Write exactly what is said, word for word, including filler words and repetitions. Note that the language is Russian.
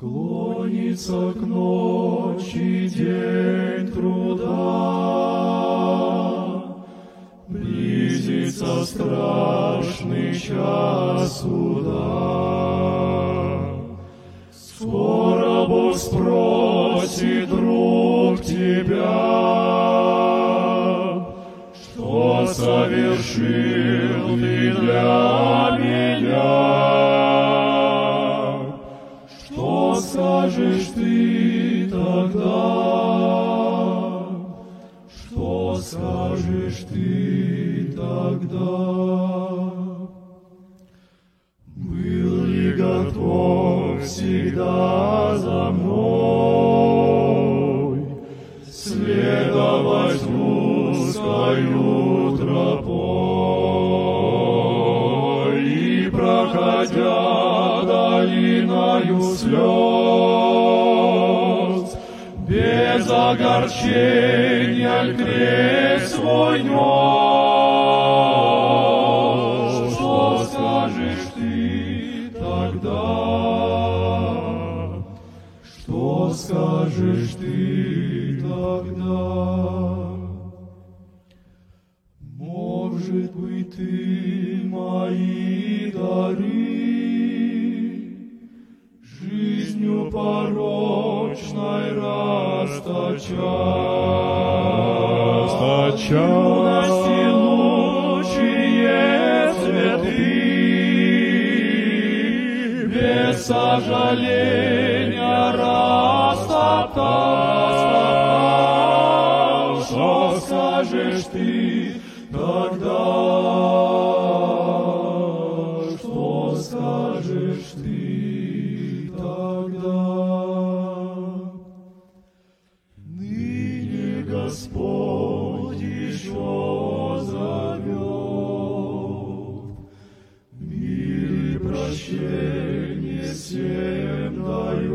Клонится к ночи день труда, близится страшный час суда. Скоро Бог спросит, друг, тебя, что совершил ты для меня. Что скажешь ты тогда? Что скажешь ты тогда? Был ли готов всегда за мной следовать узкою тропой и, проходя долиною слез, без огорчения крест свой нес? Что скажешь ты тогда? Что скажешь ты тогда? Может быть, ты мои дары жизнью порочной расточал, юности лучшие цветы, без сожаления растоптал. Что скажешь ты тогда? Что скажешь ты тогда? Ныне Господь еще зовет, мир и прощение всем дает.